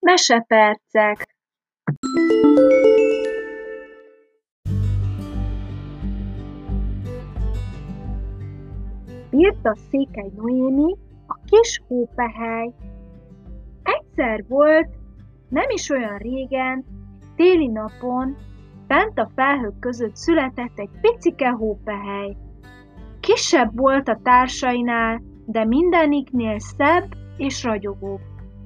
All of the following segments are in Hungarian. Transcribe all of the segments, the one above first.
Mesepercek. Írta Székely Noémi, a kis hópehely. Egyszer volt, nem is olyan régen, téli napon, bent a felhők között született egy picike hópehely. Kisebb volt a társainál, de mindeniknél szebb és ragyogóbb.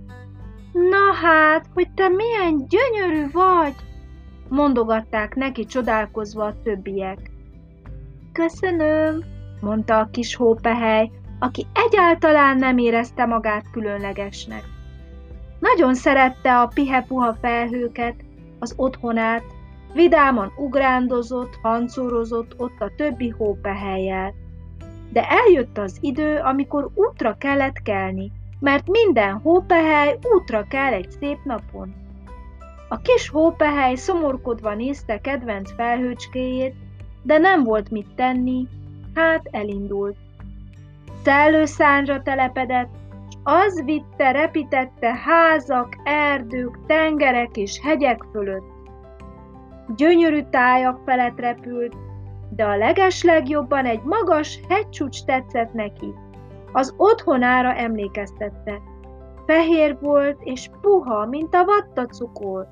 Na hát, hogy te milyen gyönyörű vagy, mondogatták neki csodálkozva a többiek. Köszönöm, mondta a kis hópehely, aki egyáltalán nem érezte magát különlegesnek. Nagyon szerette a pihe-puha felhőket, az otthonát, vidáman ugrándozott, hancorozott ott a többi hópehellyel. De eljött az idő, amikor útra kellett kelni, mert minden hópehely útra kell egy szép napon. A kis hópehely szomorkodva nézte kedvenc felhőcskéjét, de nem volt mit tenni, hát elindult. Szellőszárnyra telepedett, s az vitte, repítette házak, erdők, tengerek és hegyek fölött. Gyönyörű tájak felett repült, de a legeslegjobban egy magas hegycsúcs tetszett neki. Az otthonára emlékeztette. Fehér volt és puha, mint a vattacukor.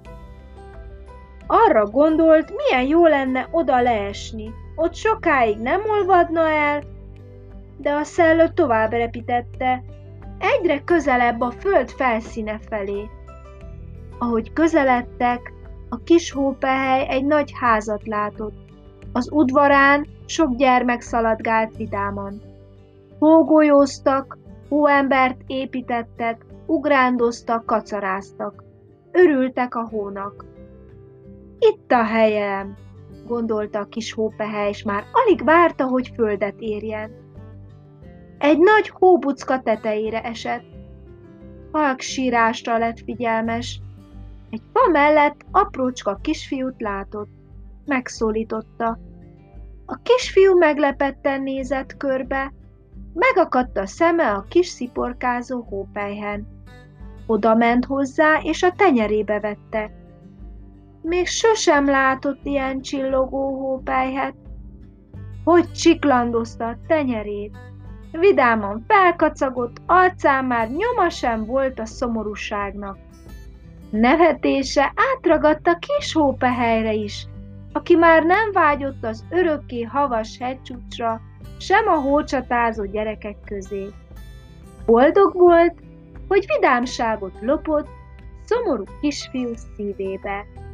Arra gondolt, milyen jó lenne oda leesni. Ott sokáig nem olvadna el, de a szellő tovább repítette, egyre közelebb a föld felszíne felé. Ahogy közeledtek, a kis hópehely egy nagy házat látott. Az udvarán sok gyermek szaladgált vidáman. Hógolyóztak, hóembert építettek, ugrándoztak, kacaráztak. Örültek a hónak. Itt a helyem, gondolta a kis hópehely, és már alig várta, hogy földet érjen. Egy nagy hóbucka tetejére esett. Halk sírásra lett figyelmes. Egy fa mellett aprócska kisfiút látott. Megszólította. A kisfiú meglepetten nézett körbe, megakadt a szeme a kis sziporkázó hópelyhen. Oda ment hozzá, és a tenyerébe vette. Még sosem látott ilyen csillogó hópelyhet. Hogy csiklandozta a tenyerét. Vidáman felkacagott, arcán már nyoma sem volt a szomorúságnak. Nevetése átragadt a kis hópehelyre is, aki már nem vágyott az örökké havas hegycsúcsra, sem a hócsatázó gyerekek közé. Boldog volt, hogy vidámságot lopott szomorú kisfiú szívébe.